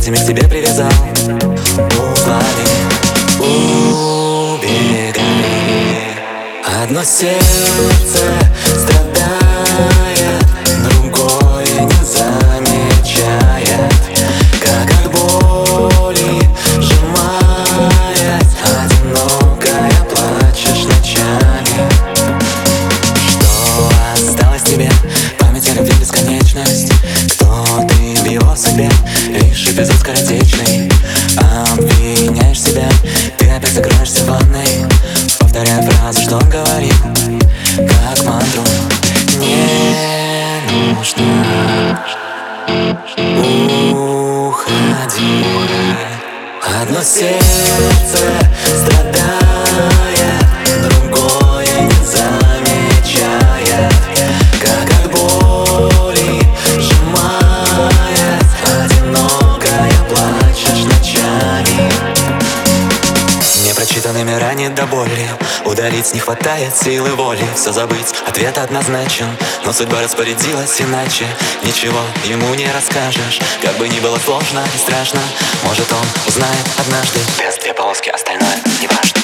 этим я к тебе привязал. Уплыви, убегай. Одно сердце страдает, другое не замечает, как от боли сжимает. Одинокая плачешь ночами. Что осталось тебе? Память о любви бесконечность. Кто ты в его судьбе? Лишь эпизод скоротечный. Обвиняешь себя, ты опять закроешься в ванной, повторяя фразу, что он говорил, как мантру. Не нужно уходи. Одно сердце страдает, другое не замечает, как от боли сжимает. Одинокая плачешь ночами. Непрочитанными ранит до боли, удалить не хватает силы воли. Все забыть, ответ однозначен, но судьба распорядилась иначе. Ничего ему не расскажешь, как бы ни было сложно и страшно. Может, он узнает однажды. Без две полоски, остальное не важно.